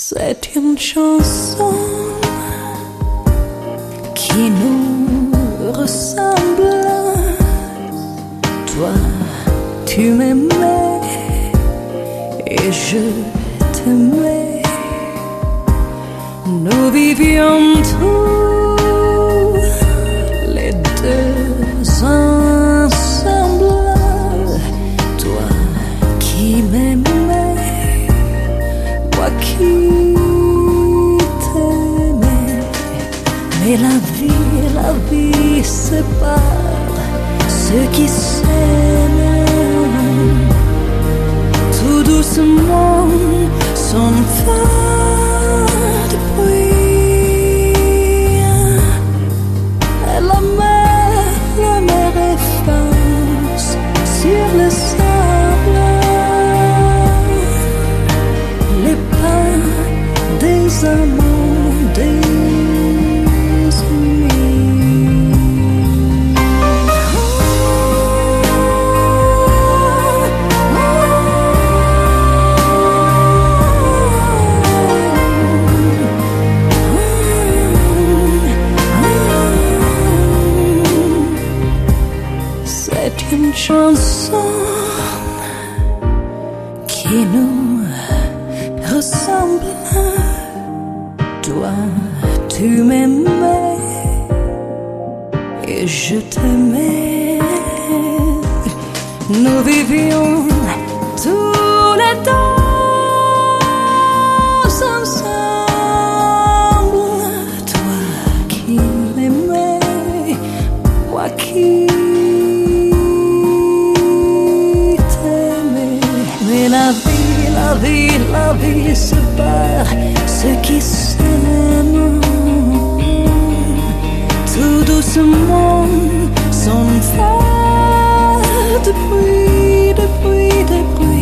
C'est une chanson qui nous ressemble. Toi, tu m'aimais et je t'aimais. Nous vivions tous les deux ensemble. Toi qui m'aimais, moi qui t'aimais. Mais la vie sépare ceux qui s'aiment. Tout doucement sans faire de bruit. Et la mer efface sur le sable les pas des amants, des une chanson qui nous ressemble. Toi, tu m'aimais et je t'aimais. Nous vivions tous les deux ensemble. Toi qui m'aimais, moi qui la vie sépare ceux qui s'aiment. Tout doucement, sans faire de bruit, de bruit, de bruit.